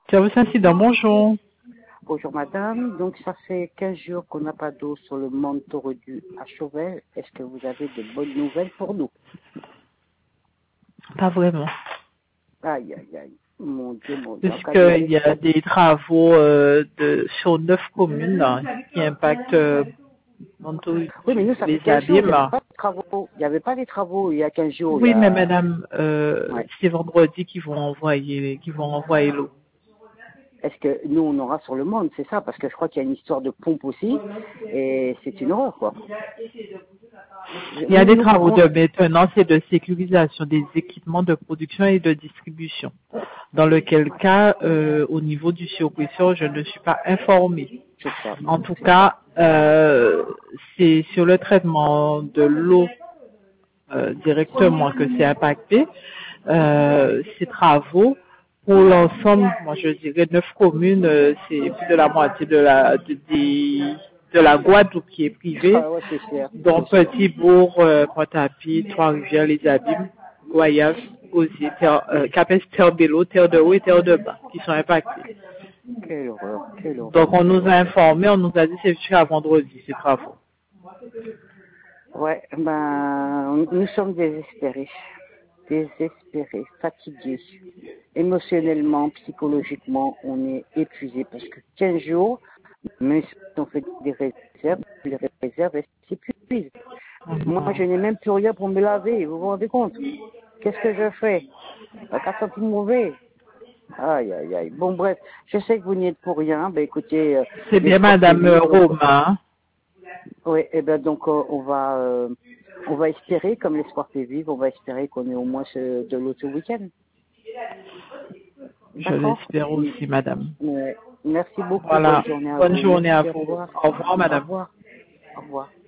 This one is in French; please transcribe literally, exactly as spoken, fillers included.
Service incident, bonjour. Bonjour madame, donc ça fait quinze jours qu'on n'a pas d'eau sur le Mont Tordu à Chauvel. Est-ce que vous avez de bonnes nouvelles pour nous? Pas vraiment. Aïe, aïe, aïe. Mon Dieu, mon Dieu. Puisqu'il y a des travaux euh, de, sur neuf communes là, qui impactent euh, Montaut- Oui, mais nous, ça fait les quinze jours, il n'y abîmes. avait pas de travaux. Il n'y avait pas des travaux il y a quinze jours. Il y Oui, mais a... madame, euh, Ouais. c'est vendredi qu'ils vont envoyer, qu'ils vont envoyer l'eau. Est-ce que nous, on aura sur le monde, c'est ça? Parce que je crois qu'il y a une histoire de pompe aussi. Et c'est une horreur, quoi. Il y a des Nous, travaux par de contre, maintenance et de sécurisation des équipements de production et de distribution. Dans lequel cas, euh, au niveau du surpresseur, je ne suis pas informée. c'est ça. En tout C'est ça. cas, euh, c'est sur le traitement de l'eau euh, directement que c'est impacté. Euh, ces travaux, pour l'ensemble, moi je dirais neuf communes, euh, c'est plus de la moitié de la de, des- de la Guadeloupe qui est privée, Ah ouais, c'est cher. dont C'est cher. Petit-Bourg, euh, Pointe-à-Pitre, Trois-Rivières, Les Abîmes, Goyave, Gosier, Terre, euh, Capes, Terre-Bélo, Terre-de-Haut et Terre-de-Bas qui sont impactés. Quelle horreur, quelle Donc horreur, on quelle nous a horreur. informé, on nous a dit c'est jusqu'à vendredi ces travaux. Ouais, ben, nous sommes désespérés. Désespérés, fatigués. Émotionnellement, psychologiquement, on est épuisé parce que quinze jours, même si on fait des réserves, les réserves, elles s'épuisent. Moi, je n'ai même plus rien pour me laver, vous vous rendez compte? Qu'est-ce que je fais? À quatre centimes mauvais. Aïe, aïe, aïe. Bon, bref, je sais que vous n'y êtes pour rien. Ben, écoutez, euh, C'est bien l'espoir fait Madame euh, vivre. Romain. Oui, et ben donc euh, on va euh, on va espérer, comme l'espoir fait vivre, on va espérer qu'on ait au moins ce, de l'eau ce week-end. Je D'accord? l'espère aussi, Madame. Ouais. Merci beaucoup, bonne Voilà. journée à Bonne vous. journée à Merci, au vous. revoir. Au revoir, Au Madame. revoir. Au revoir.